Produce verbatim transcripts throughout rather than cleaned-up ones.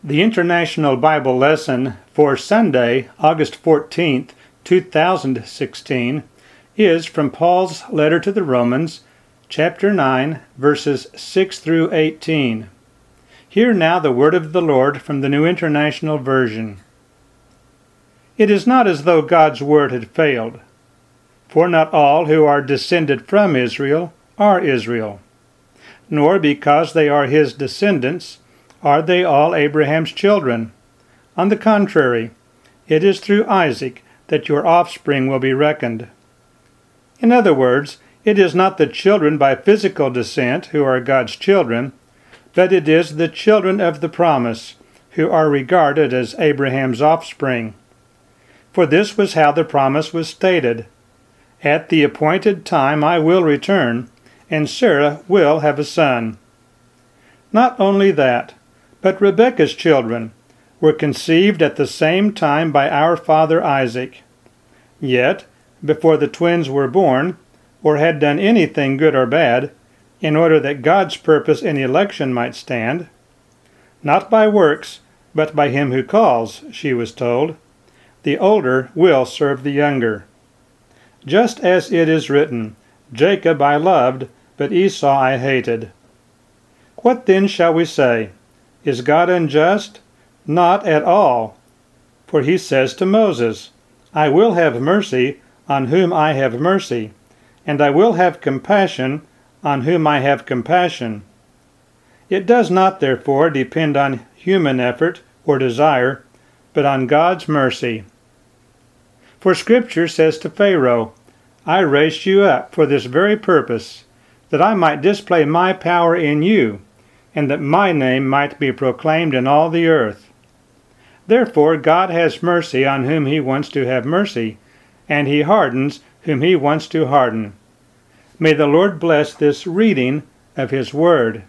The International Bible Lesson for Sunday, August fourteenth, two thousand sixteen, is from Paul's letter to the Romans, chapter nine, verses six through eighteen. Hear now the word of the Lord from the New International Version. It is not as though God's word had failed, for not all who are descended from Israel are Israel, nor because they are his descendants are they all Abraham's children. On the contrary, it is through Isaac that your offspring will be reckoned. In other words, it is not the children by physical descent who are God's children, but it is the children of the promise who are regarded as Abraham's offspring. For this was how the promise was stated: "At the appointed time I will return, and Sarah will have a son." Not only that, but Rebekah's children were conceived at the same time by our father Isaac. Yet, before the twins were born, or had done anything good or bad, in order that God's purpose in election might stand, not by works, but by him who calls, she was told, the older will serve the younger. Just as it is written, Jacob I loved, but Esau I hated. What then shall we say? Is God unjust? Not at all. For he says to Moses, I will have mercy on whom I have mercy, and I will have compassion on whom I have compassion. It does not, therefore, depend on human effort or desire, but on God's mercy. For Scripture says to Pharaoh, I raised you up for this very purpose, that I might display my power in you, and that my name might be proclaimed in all the earth. Therefore God has mercy on whom he wants to have mercy, and he hardens whom he wants to harden. May the Lord bless this reading of his word.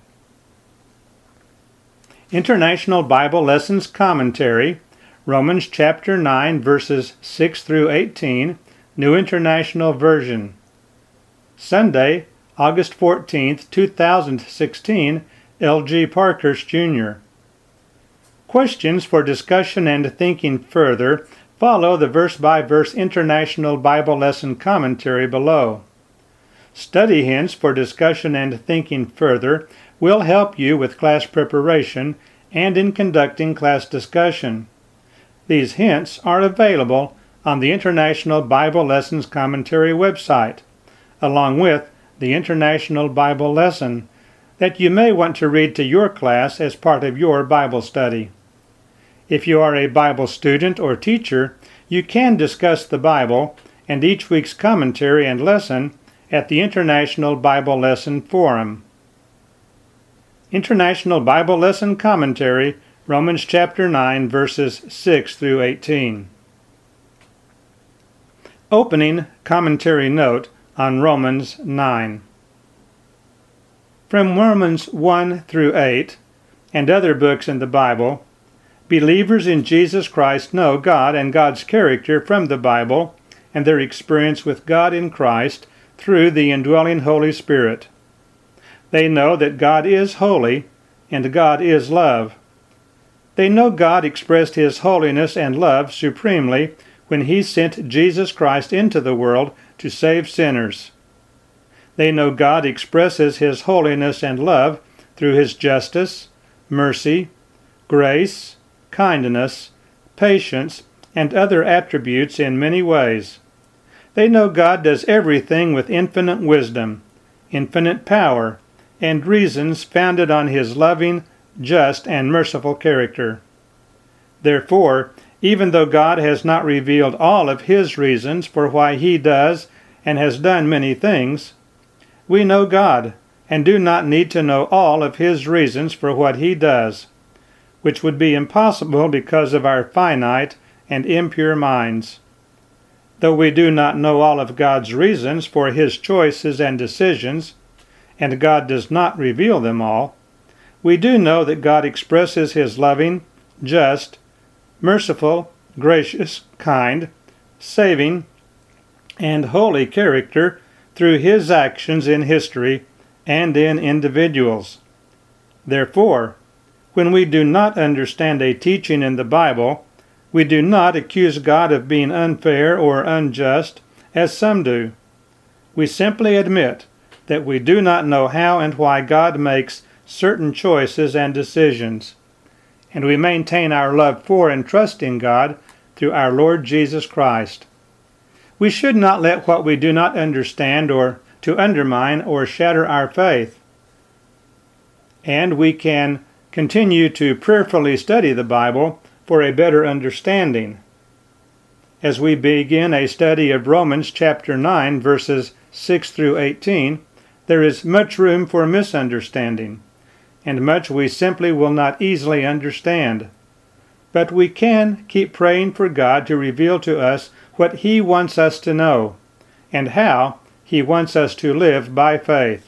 International Bible Lessons Commentary, Romans chapter nine, verses six through eighteen, New International Version. Sunday, August fourteenth, two thousand sixteen, L G Parkhurst, Junior Questions for discussion and thinking further follow the verse-by-verse International Bible Lesson Commentary below. Study hints for discussion and thinking further will help you with class preparation and in conducting class discussion. These hints are available on the International Bible Lessons Commentary website, along with the International Bible Lesson that you may want to read to your class as part of your Bible study. If you are a Bible student or teacher, you can discuss the Bible and each week's commentary and lesson at the International Bible Lesson Forum. International Bible Lesson Commentary, Romans chapter nine, verses six through eighteen. Opening commentary note on Romans nine. From Romans one through eight, and other books in the Bible, believers in Jesus Christ know God and God's character from the Bible and their experience with God in Christ through the indwelling Holy Spirit. They know that God is holy and God is love. They know God expressed his holiness and love supremely when he sent Jesus Christ into the world to save sinners. They know God expresses his holiness and love through his justice, mercy, grace, kindness, patience, and other attributes in many ways. They know God does everything with infinite wisdom, infinite power, and reasons founded on his loving, just, and merciful character. Therefore, even though God has not revealed all of his reasons for why he does and has done many things, we know God and do not need to know all of his reasons for what he does, which would be impossible because of our finite and impure minds. Though we do not know all of God's reasons for his choices and decisions, and God does not reveal them all, we do know that God expresses his loving, just, merciful, gracious, kind, saving, and holy character through his actions in history and in individuals. Therefore, When we do not understand a teaching in the Bible, we do not accuse God of being unfair or unjust, as some do. We simply admit that we do not know how and why God makes certain choices and decisions, and we maintain our love for and trust in God through our Lord Jesus Christ. We should not let what we do not understand or to undermine or shatter our faith. And we can continue to prayerfully study the Bible for a better understanding. As we begin a study of Romans chapter nine, verses six through eighteen, there is much room for misunderstanding, and much we simply will not easily understand. But we can keep praying for God to reveal to us what He wants us to know, and how He wants us to live by faith.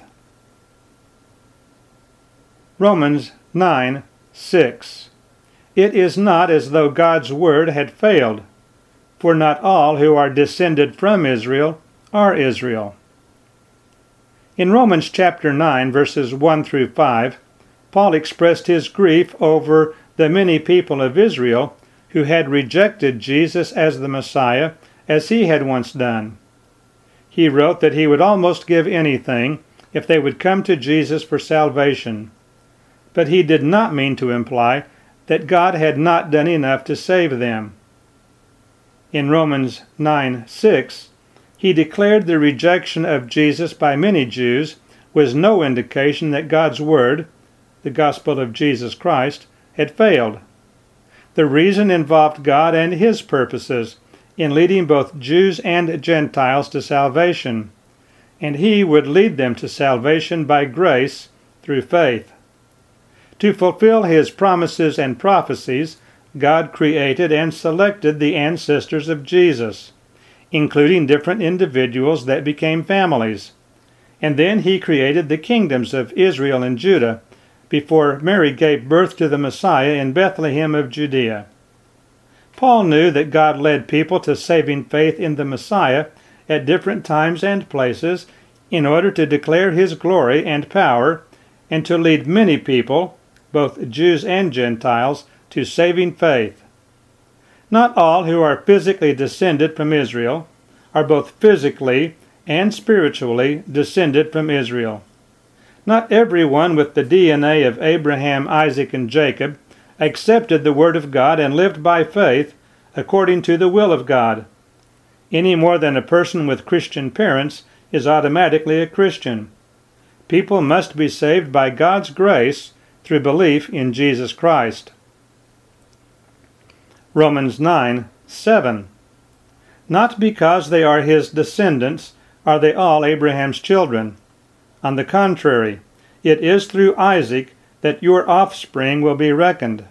Romans nine six. It is not as though God's word had failed, for not all who are descended from Israel are Israel. In Romans chapter nine, verses one through five, Paul expressed his grief over the many people of Israel who had rejected Jesus as the Messiah, as he had once done. He wrote that he would almost give anything if they would come to Jesus for salvation. But he did not mean to imply that God had not done enough to save them. In Romans nine six, he declared the rejection of Jesus by many Jews was no indication that God's word, the gospel of Jesus Christ, had failed. The reason involved God and His purposes in leading both Jews and Gentiles to salvation, and He would lead them to salvation by grace through faith. To fulfill His promises and prophecies, God created and selected the ancestors of Jesus, including different individuals that became families. And then He created the kingdoms of Israel and Judah before Mary gave birth to the Messiah in Bethlehem of Judea. Paul knew that God led people to saving faith in the Messiah at different times and places in order to declare His glory and power and to lead many people, both Jews and Gentiles, to saving faith. Not all who are physically descended from Israel are both physically and spiritually descended from Israel. Not everyone with the D N A of Abraham, Isaac, and Jacob accepted the Word of God and lived by faith according to the will of God, any more than a person with Christian parents is automatically a Christian. People must be saved by God's grace through belief in Jesus Christ. Romans nine seven. Not because they are His descendants are they all Abraham's children. On the contrary, it is through Isaac that your offspring will be reckoned.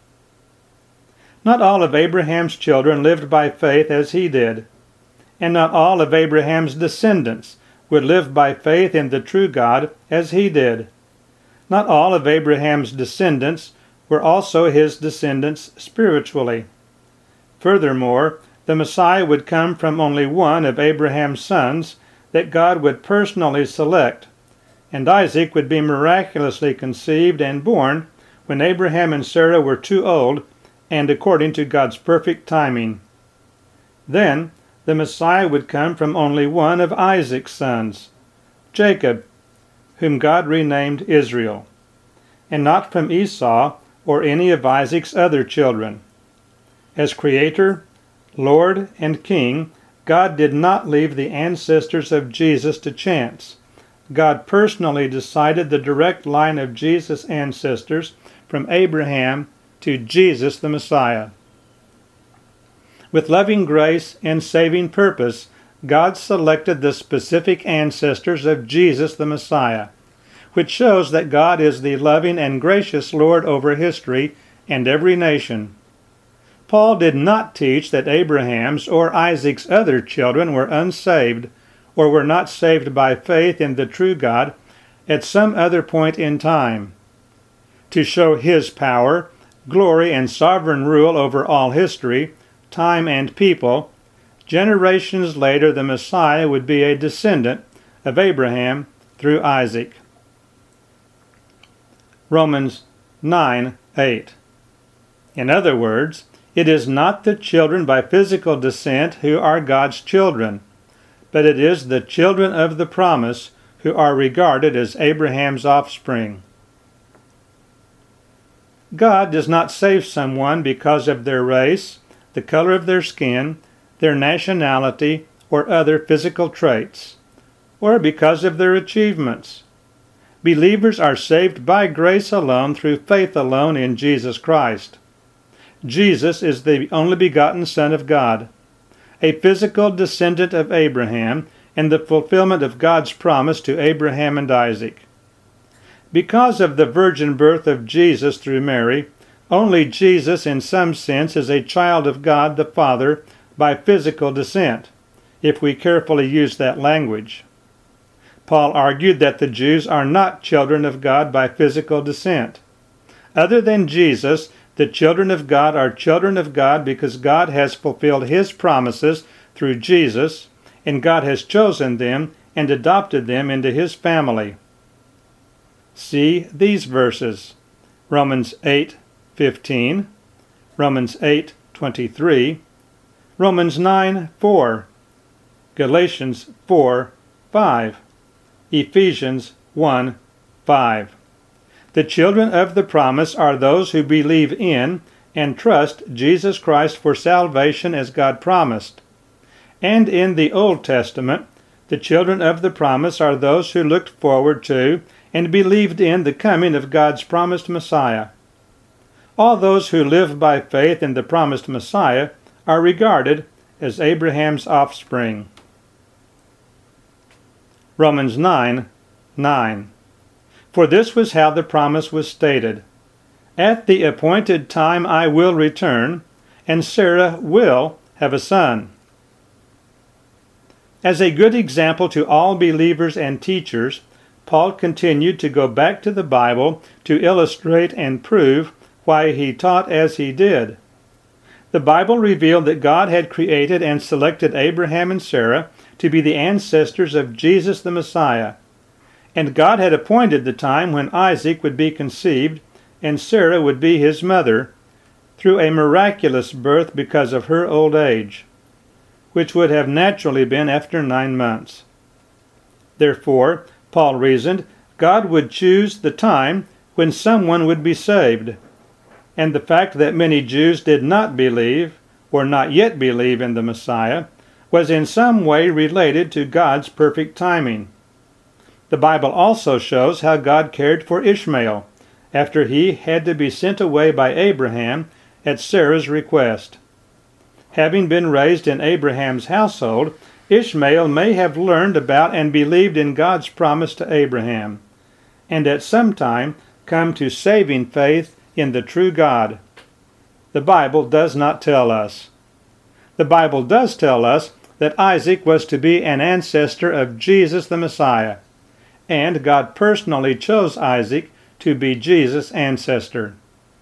Not all of Abraham's children lived by faith as he did, and not all of Abraham's descendants would live by faith in the true God as he did. Not all of Abraham's descendants were also his descendants spiritually. Furthermore, the Messiah would come from only one of Abraham's sons that God would personally select, and Isaac would be miraculously conceived and born when Abraham and Sarah were too old and according to God's perfect timing. Then the Messiah would come from only one of Isaac's sons, Jacob, whom God renamed Israel, and not from Esau or any of Isaac's other children. As Creator, Lord, and King, God did not leave the ancestors of Jesus to chance. God personally decided the direct line of Jesus' ancestors from Abraham to Jesus the Messiah. With loving grace and saving purpose, God selected the specific ancestors of Jesus the Messiah, which shows that God is the loving and gracious Lord over history and every nation. Paul did not teach that Abraham's or Isaac's other children were unsaved or were not saved by faith in the true God at some other point in time. To show His power, glory, and sovereign rule over all history, time, and people, generations later the Messiah would be a descendant of Abraham through Isaac. Romans nine eight. In other words, it is not the children by physical descent who are God's children, but it is the children of the promise who are regarded as Abraham's offspring. God does not save someone because of their race, the color of their skin, their nationality, or other physical traits, or because of their achievements. Believers are saved by grace alone through faith alone in Jesus Christ. Jesus is the only begotten Son of God, a physical descendant of Abraham, and the fulfillment of God's promise to Abraham and Isaac. Because of the virgin birth of Jesus through Mary, only Jesus in some sense is a child of God the Father by physical descent, if we carefully use that language. Paul argued that the Jews are not children of God by physical descent. Other than Jesus, the children of God are children of God because God has fulfilled His promises through Jesus, and God has chosen them and adopted them into His family. See these verses: Romans eight fifteen, Romans eight twenty-three, Romans nine four, Galatians four five, Ephesians one five. The children of the promise are those who believe in and trust Jesus Christ for salvation as God promised. And in the Old Testament, the children of the promise are those who looked forward to and believed in the coming of God's promised Messiah. All those who live by faith in the promised Messiah are regarded as Abraham's offspring. Romans nine nine. For this was how the promise was stated: At the appointed time I will return, and Sarah will have a son. As a good example to all believers and teachers, Paul continued to go back to the Bible to illustrate and prove why he taught as he did. The Bible revealed that God had created and selected Abraham and Sarah to be the ancestors of Jesus the Messiah, and God had appointed the time when Isaac would be conceived and Sarah would be his mother, through a miraculous birth because of her old age, which would have naturally been after nine months. Therefore, Paul reasoned, God would choose the time when someone would be saved, and the fact that many Jews did not believe, or not yet believe in the Messiah, was in some way related to God's perfect timing. The Bible also shows how God cared for Ishmael, after he had to be sent away by Abraham at Sarah's request. Having been raised in Abraham's household, Ishmael may have learned about and believed in God's promise to Abraham, and at some time come to saving faith in the true God. The Bible does not tell us. The Bible does tell us that Isaac was to be an ancestor of Jesus the Messiah, and God personally chose Isaac to be Jesus' ancestor.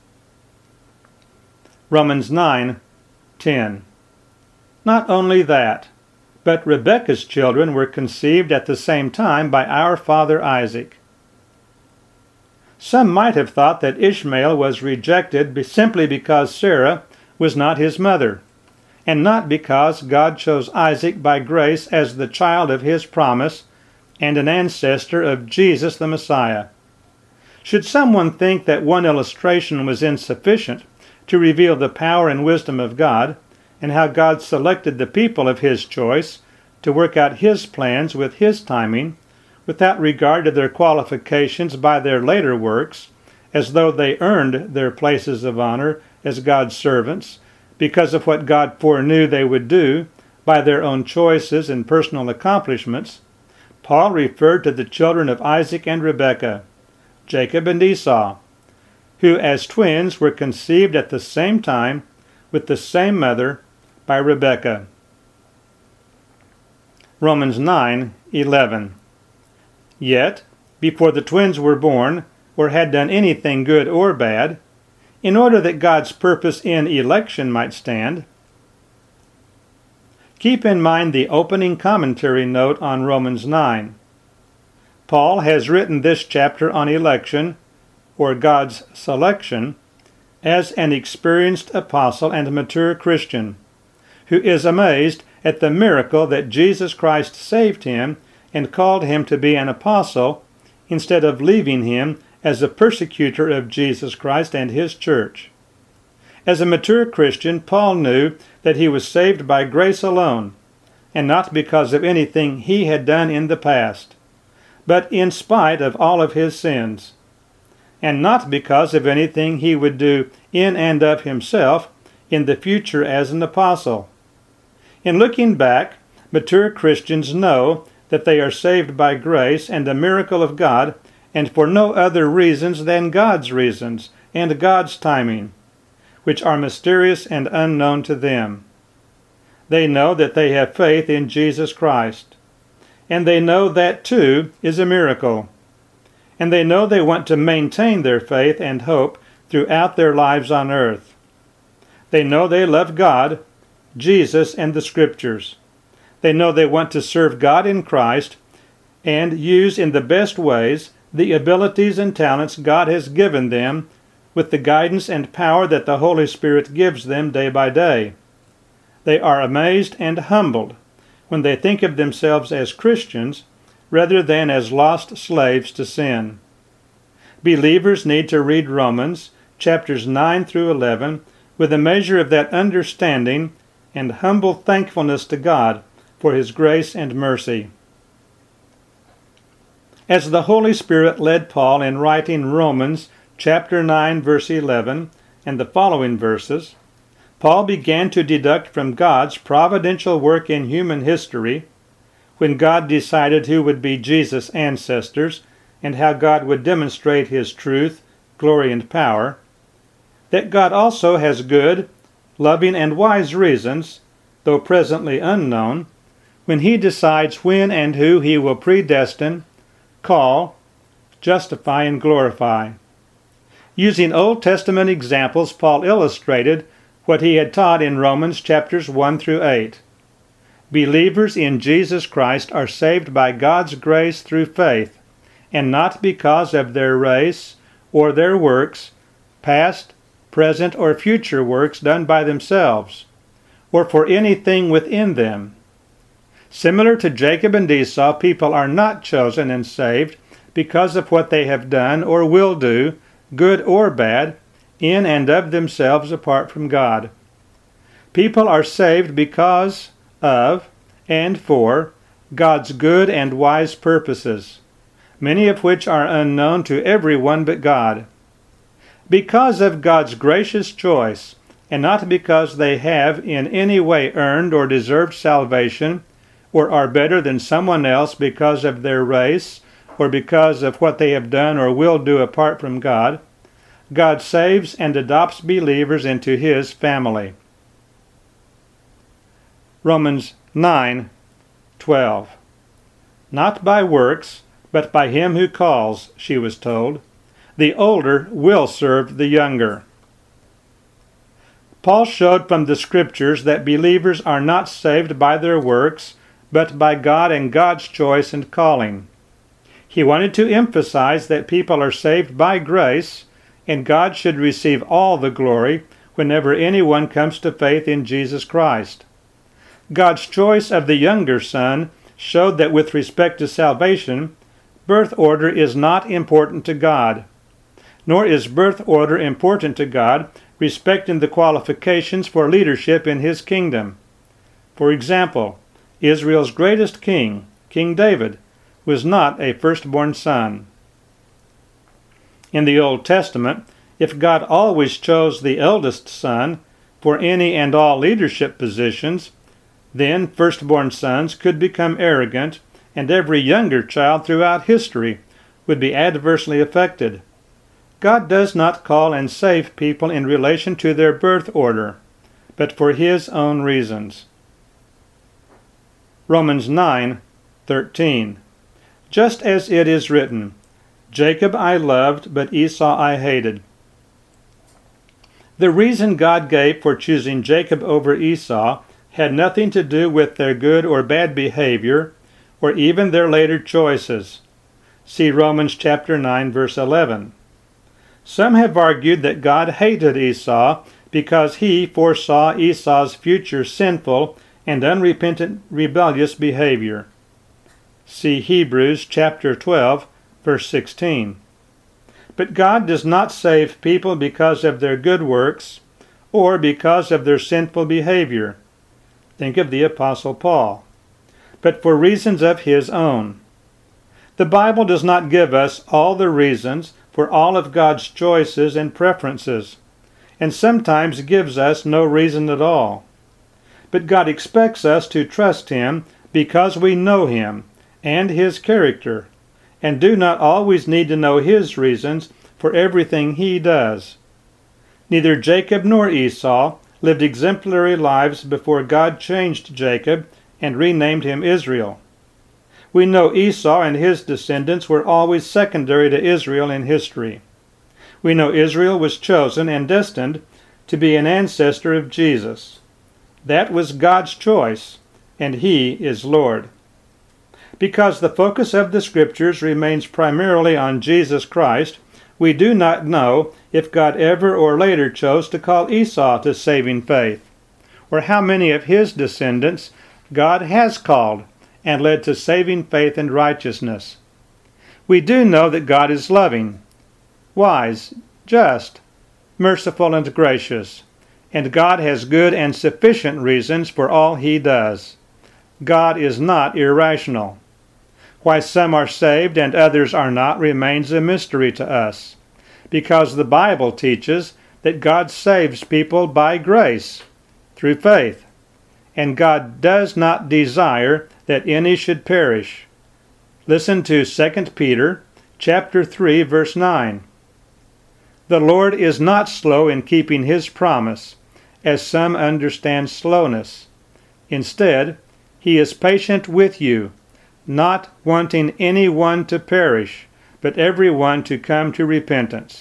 Romans nine ten. Not only that, but Rebekah's children were conceived at the same time by our father Isaac. Some might have thought that Ishmael was rejected simply because Sarah was not his mother, and not because God chose Isaac by grace as the child of his promise and an ancestor of Jesus the Messiah. Should someone think that one illustration was insufficient to reveal the power and wisdom of God, and how God selected the people of His choice to work out His plans with His timing, without regard to their qualifications by their later works, as though they earned their places of honor as God's servants, because of what God foreknew they would do by their own choices and personal accomplishments, Paul referred to the children of Isaac and Rebekah, Jacob and Esau, who as twins were conceived at the same time with the same mother by Rebekah. Romans nine eleven. Yet, before the twins were born, or had done anything good or bad, in order that God's purpose in election might stand, keep in mind the opening commentary note on Romans nine. Paul has written this chapter on election, or God's selection, as an experienced apostle and mature Christian, who is amazed at the miracle that Jesus Christ saved him and called him to be an apostle, instead of leaving him as a persecutor of Jesus Christ and his church. As a mature Christian, Paul knew that he was saved by grace alone, and not because of anything he had done in the past, but in spite of all of his sins, and not because of anything he would do in and of himself in the future as an apostle. In looking back, mature Christians know that they are saved by grace and the miracle of God, and for no other reasons than God's reasons and God's timing, which are mysterious and unknown to them. They know that they have faith in Jesus Christ, and they know that too is a miracle. And they know they want to maintain their faith and hope throughout their lives on earth. They know they love God, Jesus, and the Scriptures. They know they want to serve God in Christ and use in the best ways the abilities and talents God has given them with the guidance and power that the Holy Spirit gives them day by day. They are amazed and humbled when they think of themselves as Christians rather than as lost slaves to sin. Believers need to read Romans chapters nine through eleven with a measure of that understanding and humble thankfulness to God for His grace and mercy. As the Holy Spirit led Paul in writing Romans chapter nine, verse eleven, and the following verses, Paul began to deduct from God's providential work in human history, when God decided who would be Jesus' ancestors and how God would demonstrate His truth, glory, and power, that God also has good, loving, and wise reasons, though presently unknown, when He decides when and who He will predestine, call, justify, and glorify. Using Old Testament examples, Paul illustrated what he had taught in Romans chapters one through eight. Believers in Jesus Christ are saved by God's grace through faith, and not because of their race or their works, past, present, or future works done by themselves, or for anything within them. Similar to Jacob and Esau, people are not chosen and saved because of what they have done or will do, good or bad, in and of themselves apart from God. People are saved because of and for God's good and wise purposes, many of which are unknown to everyone but God. Because of God's gracious choice, and not because they have in any way earned or deserved salvation, or are better than someone else because of their race, or because of what they have done or will do apart from God, God saves and adopts believers into His family. Romans nine twelve. Not by works, but by Him who calls, she was told. The older will serve the younger. Paul showed from the Scriptures that believers are not saved by their works, but by God and God's choice and calling. He wanted to emphasize that people are saved by grace, and God should receive all the glory whenever anyone comes to faith in Jesus Christ. God's choice of the younger son showed that with respect to salvation, birth order is not important to God, nor is birth order important to God respecting the qualifications for leadership in His kingdom. For example, Israel's greatest king, King David, was not a firstborn son. In the Old Testament, if God always chose the eldest son for any and all leadership positions, then firstborn sons could become arrogant, and every younger child throughout history would be adversely affected. God does not call and save people in relation to their birth order, but for His own reasons. Romans nine thirteen. Just as it is written, Jacob I loved, but Esau I hated. The reason God gave for choosing Jacob over Esau had nothing to do with their good or bad behavior, or even their later choices. See Romans chapter nine, verse eleven. Some have argued that God hated Esau because he foresaw Esau's future sinful and unrepentant rebellious behavior. See Hebrews chapter twelve, verse sixteen. But God does not save people because of their good works or because of their sinful behavior. Think of the Apostle Paul. But for reasons of his own. The Bible does not give us all the reasons for all of God's choices and preferences, and sometimes gives us no reason at all. But God expects us to trust Him because we know Him and His character, and do not always need to know His reasons for everything He does. Neither Jacob nor Esau lived exemplary lives before God changed Jacob and renamed him Israel. We know Esau and his descendants were always secondary to Israel in history. We know Israel was chosen and destined to be an ancestor of Jesus. That was God's choice, and He is Lord. Because the focus of the Scriptures remains primarily on Jesus Christ, we do not know if God ever or later chose to call Esau to saving faith, or how many of his descendants God has called and led to saving faith and righteousness. We do know that God is loving, wise, just, merciful, and gracious, and God has good and sufficient reasons for all He does. God is not irrational. Why some are saved and others are not remains a mystery to us, because the Bible teaches that God saves people by grace, through faith, and God does not desire that any should perish. Listen to Second Peter chapter three, verse nine. The Lord is not slow in keeping His promise, as some understand slowness. Instead, He is patient with you, not wanting any one to perish, but every one to come to repentance.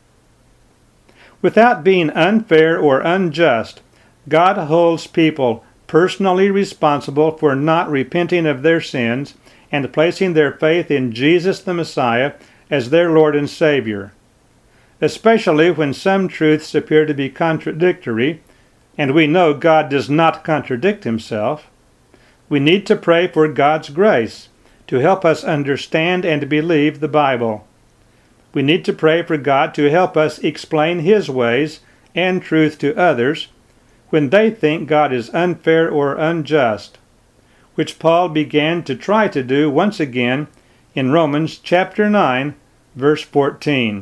Without being unfair or unjust, God holds people personally responsible for not repenting of their sins and placing their faith in Jesus the Messiah as their Lord and Savior. Especially when some truths appear to be contradictory, and we know God does not contradict Himself, we need to pray for God's grace to help us understand and believe the Bible. We need to pray for God to help us explain His ways and truth to others when they think God is unfair or unjust, which Paul began to try to do once again in Romans chapter nine, verse fourteen.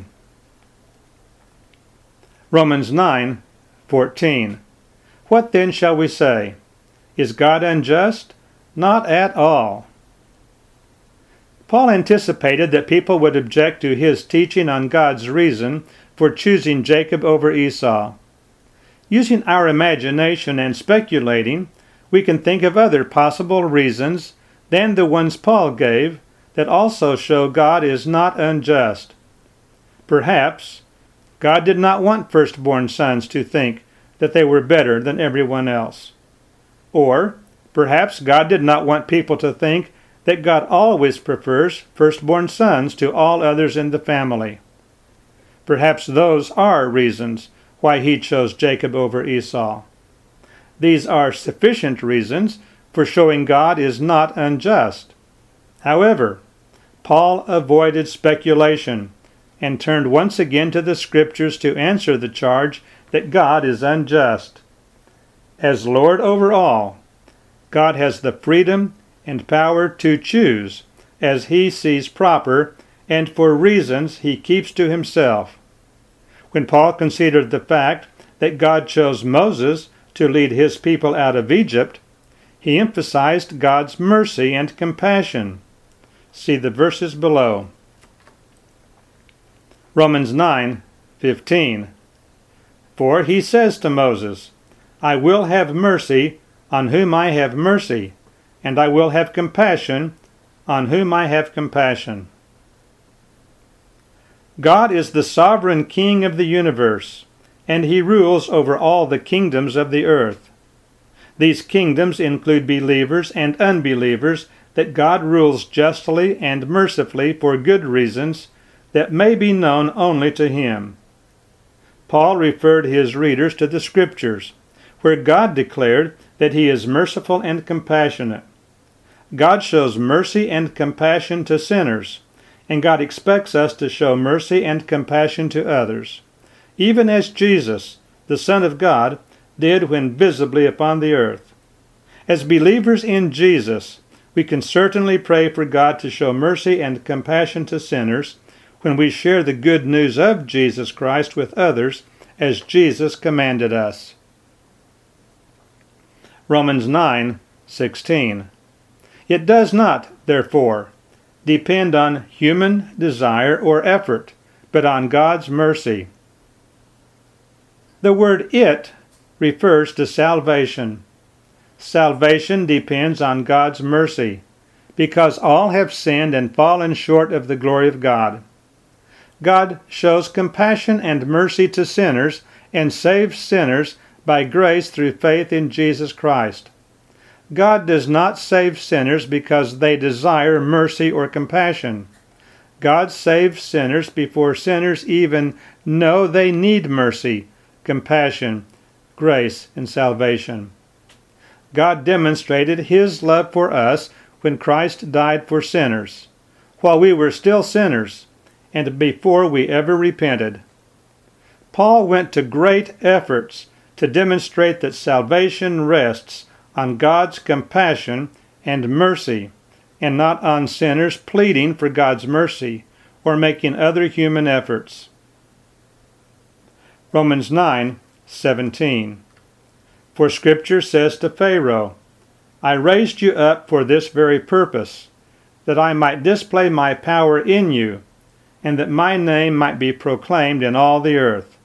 Romans nine, fourteen. What then shall we say? Is God unjust? Not at all. Paul anticipated that people would object to his teaching on God's reason for choosing Jacob over Esau. Using our imagination and speculating, we can think of other possible reasons than the ones Paul gave that also show God is not unjust. Perhaps God did not want firstborn sons to think that they were better than everyone else. Or perhaps God did not want people to think that God always prefers firstborn sons to all others in the family. Perhaps those are reasons why He chose Jacob over Esau. These are sufficient reasons for showing God is not unjust. However, Paul avoided speculation and turned once again to the Scriptures to answer the charge that God is unjust. As Lord over all, God has the freedom and power to choose as He sees proper and for reasons He keeps to Himself. When Paul considered the fact that God chose Moses to lead His people out of Egypt, he emphasized God's mercy and compassion. See the verses below. Romans nine, fifteen. For He says to Moses, I will have mercy on whom I have mercy, and I will have compassion on whom I have compassion. God is the sovereign King of the universe, and He rules over all the kingdoms of the earth. These kingdoms include believers and unbelievers that God rules justly and mercifully for good reasons that may be known only to him. Paul referred his readers to the Scriptures, where God declared that he is merciful and compassionate. God shows mercy and compassion to sinners, and God expects us to show mercy and compassion to others, even as Jesus, the Son of God, did when visibly upon the earth. As believers in Jesus, we can certainly pray for God to show mercy and compassion to sinners when we share the good news of Jesus Christ with others as Jesus commanded us. Romans nine sixteen. It does not, therefore, depend on human desire or effort, but on God's mercy. The word "it" refers to salvation. Salvation depends on God's mercy, because all have sinned and fallen short of the glory of God. God shows compassion and mercy to sinners and saves sinners by grace through faith in Jesus Christ. God does not save sinners because they desire mercy or compassion. God saves sinners before sinners even know they need mercy, compassion, grace, and salvation. God demonstrated his love for us when Christ died for sinners, while we were still sinners, and before we ever repented. Paul went to great efforts to demonstrate that salvation rests on God's compassion and mercy, and not on sinners pleading for God's mercy or making other human efforts. Romans nine seventeen. For Scripture says to Pharaoh, I raised you up for this very purpose, that I might display my power in you, and that my name might be proclaimed in all the earth.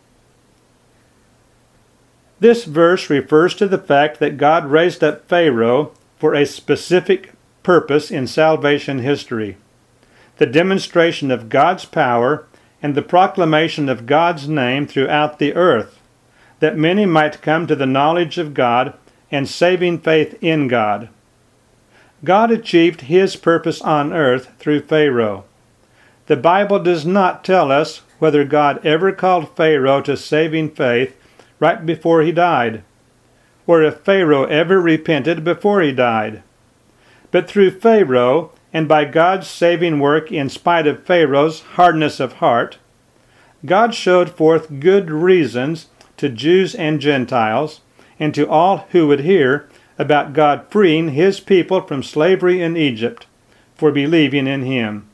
This verse refers to the fact that God raised up Pharaoh for a specific purpose in salvation history, the demonstration of God's power and the proclamation of God's name throughout the earth, that many might come to the knowledge of God and saving faith in God. God achieved his purpose on earth through Pharaoh. The Bible does not tell us whether God ever called Pharaoh to saving faith right before he died, or if Pharaoh ever repented before he died. But through Pharaoh, and by God's saving work in spite of Pharaoh's hardness of heart, God showed forth good reasons to Jews and Gentiles, and to all who would hear about God freeing his people from slavery in Egypt for believing in him.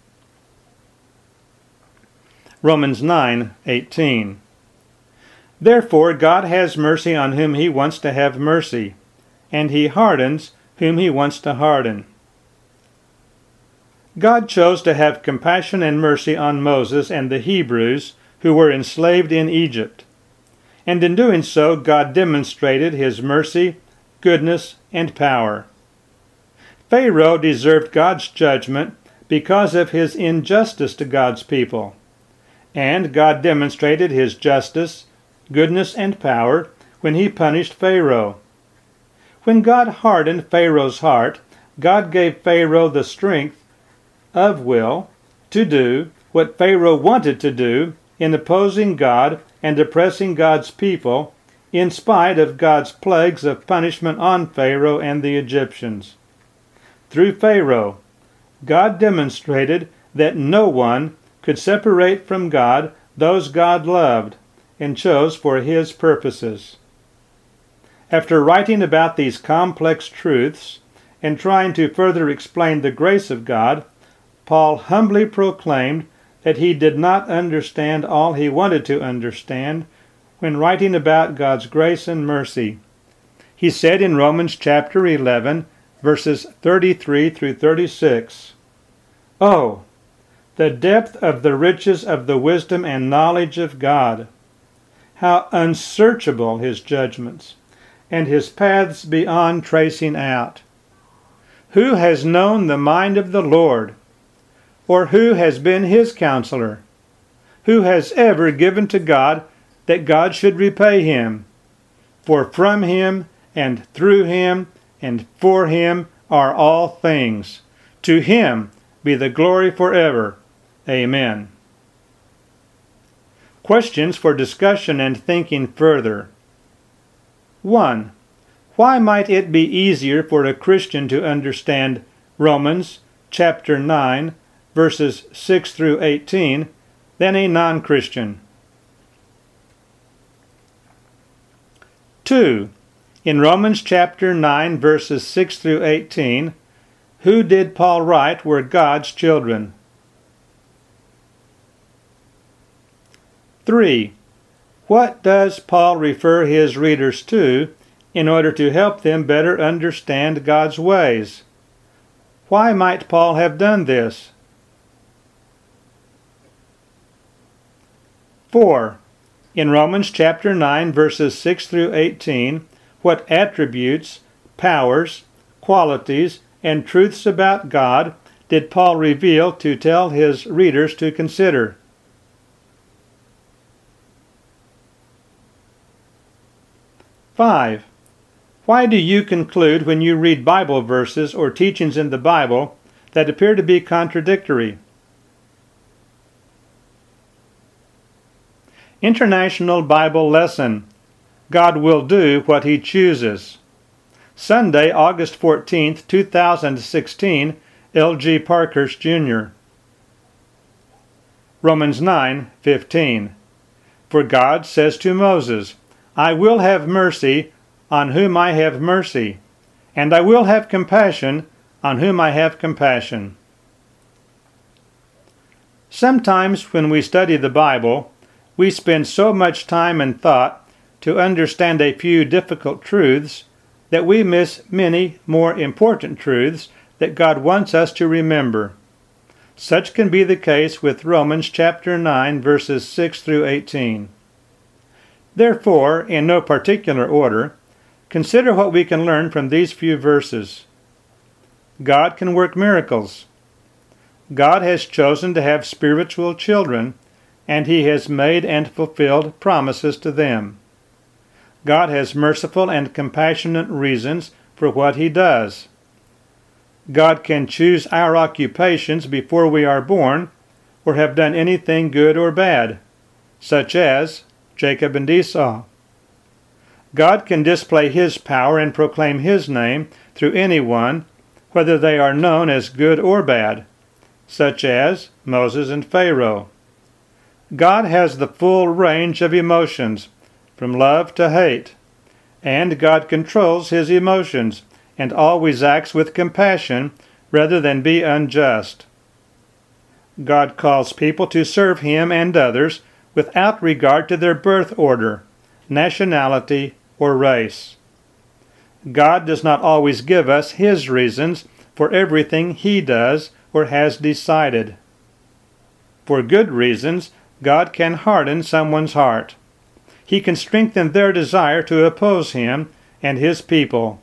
Romans nine eighteen. Therefore God has mercy on whom he wants to have mercy, and he hardens whom he wants to harden. God chose to have compassion and mercy on Moses and the Hebrews who were enslaved in Egypt. And in doing so, God demonstrated his mercy, goodness, and power. Pharaoh deserved God's judgment because of his injustice to God's people. And God demonstrated his justice, goodness, and power when he punished Pharaoh. When God hardened Pharaoh's heart, God gave Pharaoh the strength of will to do what Pharaoh wanted to do in opposing God and oppressing God's people, in spite of God's plagues of punishment on Pharaoh and the Egyptians. Through Pharaoh, God demonstrated that no one could separate from God those God loved and chose for his purposes. After writing about these complex truths and trying to further explain the grace of God, Paul humbly proclaimed that he did not understand all he wanted to understand when writing about God's grace and mercy. He said in Romans chapter eleven, verses thirty-three through thirty-six, Oh, the depth of the riches of the wisdom and knowledge of God! How unsearchable his judgments, and his paths beyond tracing out! Who has known the mind of the Lord? Or who has been his counselor? Who has ever given to God that God should repay him? For from him, and through him, and for him are all things. To him be the glory forever. Amen. Questions for discussion and thinking further. one. Why might it be easier for a Christian to understand Romans chapter nine, verses six through eighteen, than a non-Christian? two. In Romans chapter nine, verses six through eighteen, who did Paul write were God's children? three. What does Paul refer his readers to in order to help them better understand God's ways? Why might Paul have done this? four. In Romans chapter nine, verses six through eighteen, what attributes, powers, qualities, and truths about God did Paul reveal to tell his readers to consider? five. Why do you conclude when you read Bible verses or teachings in the Bible that appear to be contradictory? International Bible Lesson. God will do what He chooses. Sunday, August fourteenth, two thousand sixteen, L G Parkhurst, Junior Romans nine fifteen. For God says to Moses, I will have mercy on whom I have mercy, and I will have compassion on whom I have compassion. Sometimes when we study the Bible, we spend so much time and thought to understand a few difficult truths that we miss many more important truths that God wants us to remember. Such can be the case with Romans chapter nine, verses six through eighteen. Therefore, in no particular order, consider what we can learn from these few verses. God can work miracles. God has chosen to have spiritual children, and He has made and fulfilled promises to them. God has merciful and compassionate reasons for what He does. God can choose our occupations before we are born, or have done anything good or bad, such as Jacob and Esau. God can display His power and proclaim His name through anyone, whether they are known as good or bad, such as Moses and Pharaoh. God has the full range of emotions, from love to hate, and God controls His emotions and always acts with compassion rather than be unjust. God calls people to serve Him and others without regard to their birth order, nationality, or race. God does not always give us His reasons for everything He does or has decided. For good reasons, God can harden someone's heart. He can strengthen their desire to oppose Him and His people.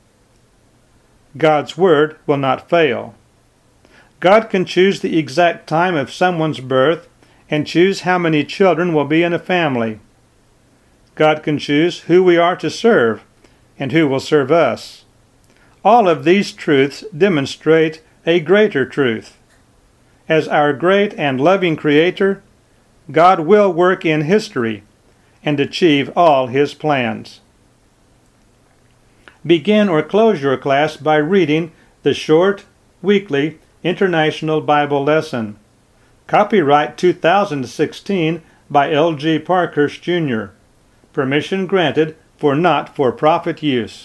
God's word will not fail. God can choose the exact time of someone's birth and choose how many children will be in a family. God can choose who we are to serve and who will serve us. All of these truths demonstrate a greater truth. As our great and loving Creator, God will work in history and achieve all His plans. Begin or close your class by reading the short, weekly International Bible Lesson. Copyright two thousand sixteen by L G Parkhurst, Junior Permission granted for not-for-profit use.